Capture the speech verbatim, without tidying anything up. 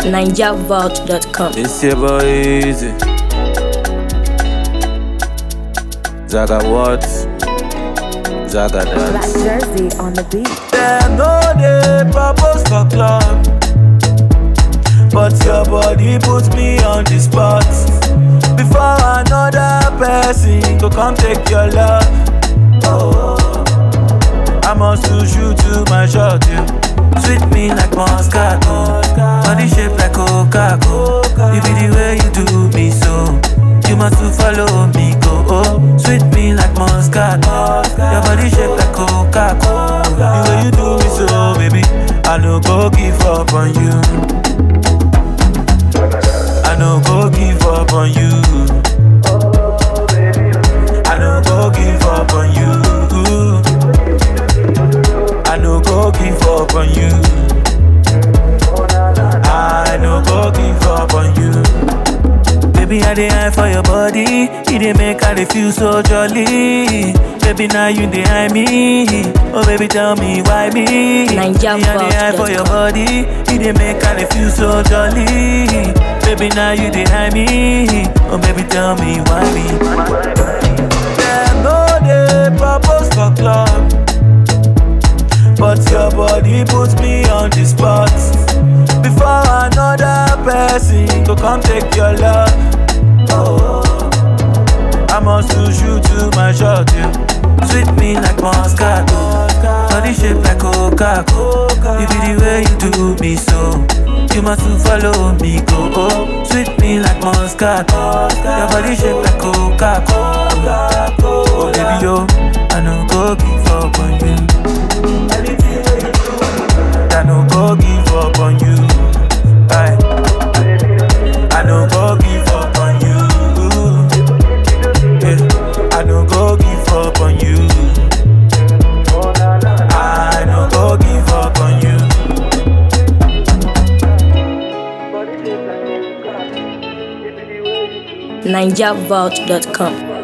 ninja vault dot com. It's your boy Easy. Zaga what? Zaga Black dance. jersey on the beat. Them no dey propose for club, but your body puts me on the spot. Before another person go come take your love. Oh, I must lose you to my shot, you sweet me like Moscato, body shape like Coca-Cola. You be the way you do me so, you must to follow me go. Oh, sweet me like Moscato, your body shape like Coca-Cola. The way you do me so, baby, I no go give up on you. I no go give up on you. I no go give up on you. I no go give up on you. I no go give up on you. Baby, I dey eye for your body. You dey make I dey feel so jolly. Baby, now you dey eye me. Oh, baby, tell me why me? ninja I dey eye for your body. You dey make I dey feel so jolly. Baby, now you dey eye me. Oh, baby, tell me why me? Them no dey propose for club, but your body puts me on the spot. Before another person go come take your love. Oh, I must lose you to my shot, you sweet me like Moscato, body shape like Coca-Cola. You be the way you do me so, you must to follow me go. Oh, sweet me like Moscato, your body shape like Coca-Cola. Oh baby yo, I no go give up on you. I no go give up on you. Aye. I no go give up on you. Yeah. I no go give up on you. I no go give up on you. ninja vault dot com.